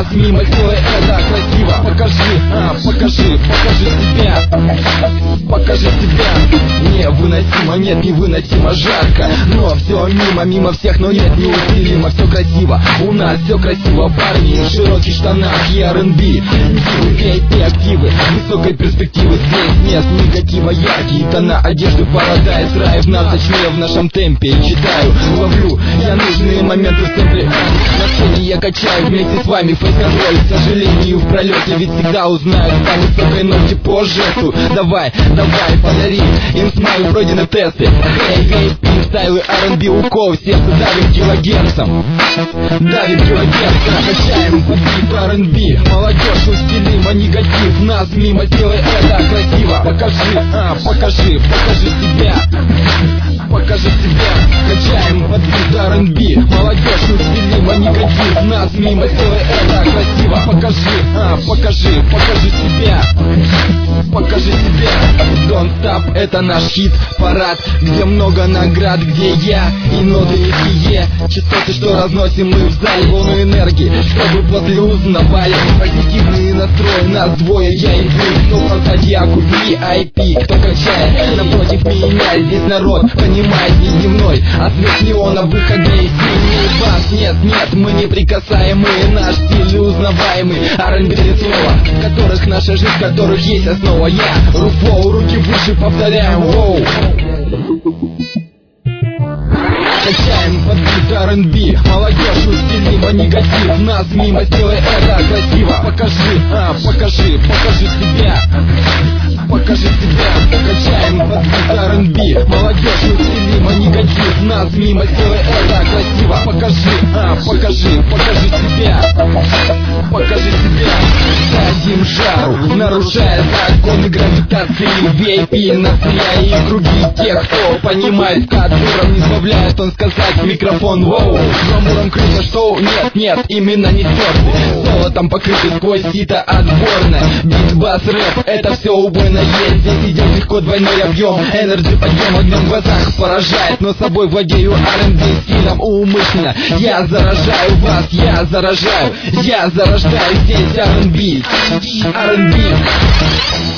нас мимо, сделай это красиво. Покажи себя. Покажи себя. Невыносимо, нет, невыносимо жарко. Но все мимо всех, но нет, неусилимо. Все красиво, у нас все красиво, парни. В широких штанах и R&B. VIP активы, высокой перспективы. Здесь нет негатива, яркие тона одежды, парадайз, райв. Нас точнее в нашем темпе. Читаю, ловлю я нужные моменты в темпле. На сцене я качаю вместе с вами фейс-контроль. К сожалению, в пролете, ведь всегда узнают по высокой ноте по жесту. Давай, подари им смайл, пройдены тесты. VIP стайлы R&B, укол, сердце давит килогерцем. Качаем под бит R&B. Молодежь устелима, негатив, нас мимо, сделай это красиво. Покажи себя. Покажи себя. Качаем под бит R&B. Молодежь устелима, негатив, нас мимо, сделай это красиво. Покажи себя. Покажи себя. Don't Stop, это наш хит-парад, где много наград, где я и ноты лихие. Частоты, что разносим мы в зале, волну энергии, чтобы после узнавали. Позитивный настрой, нас двое, я и вы. Кто по зодиаку VIP, кто качает напротив меня. Здесь народ понимает, не дневной, а свет неоновых огней сильнее вас. Нет, мы неприкасаемые, наш стиль узнаваемый. R&B слова, в которых наша жизнь, в которых есть основа. Я руфлоу, руки выше, повторяем, воу. Качаем под бит R&B. Молодежь устелима, негатив, нас мимо, сделай это красиво. Покажи себя. Покажи себя. Качаем под бит R&B. Молодежь устелима, негатив, нас мимо, сделай это красиво. Покажи себя. Покажи себя. Дадим жару, нарушая законы гравитации. VIP настрия и круги тех, кто понимает, которым не сбавляет он сказать в микрофон. Воу, гламуром крыто шоу, нет, именно не стерты. Золотом покрыты сквозь сито отборное. Бит, бас, рэп, это все убойно есть. Здесь идет легко двойной объем. Энерджи подъем, огнем в глазах поражает. Но собой владею R&B стилем умышленно. Я заражаю вас, я зарождаю здесь R&B.